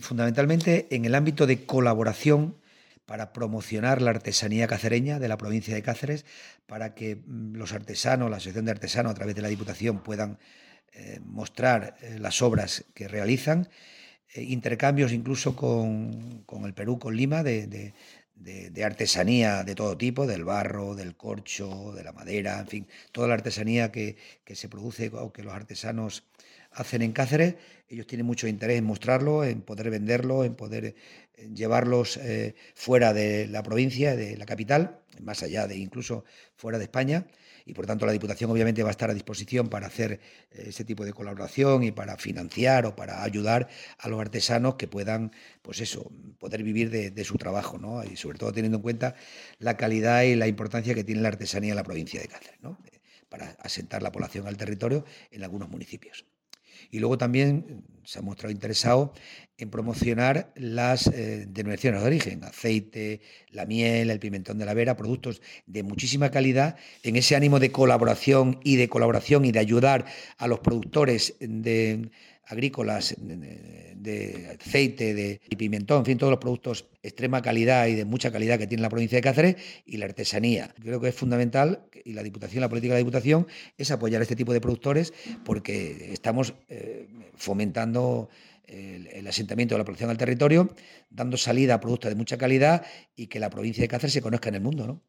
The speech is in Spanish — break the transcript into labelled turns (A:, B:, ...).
A: fundamentalmente en el ámbito de colaboración para promocionar la artesanía cacereña de la provincia de Cáceres, para que los artesanos, la Asociación de Artesanos a través de la Diputación puedan mostrar las obras que realizan, intercambios incluso con el Perú, con Lima, de artesanía de todo tipo, del barro, del corcho, de la madera, en fin, toda la artesanía que se produce o que los artesanos hacen en Cáceres. Ellos tienen mucho interés en mostrarlo, en poder venderlo, en poder llevarlos fuera de la provincia, de la capital, más allá de incluso fuera de España. Y por tanto la Diputación obviamente va a estar a disposición para hacer ese tipo de colaboración y para financiar o para ayudar a los artesanos que puedan, pues eso, poder vivir de su trabajo, ¿no? Y sobre todo teniendo en cuenta la calidad y la importancia que tiene la artesanía en la provincia de Cáceres, ¿no? Para asentar la población al territorio en algunos municipios. Y luego también se ha mostrado interesado en promocionar las denominaciones de origen, aceite, la miel, el pimentón de la Vera, productos de muchísima calidad, en ese ánimo de colaboración y de ayudar a los productores agrícolas, de aceite, de pimentón, en fin, todos los productos de extrema calidad y de mucha calidad que tiene la provincia de Cáceres, y la artesanía. Creo que es fundamental, y la Diputación, la política de la Diputación, es apoyar a este tipo de productores, porque estamos fomentando el asentamiento de la producción al territorio, dando salida a productos de mucha calidad y que la provincia de Cáceres se conozca en el mundo, ¿no?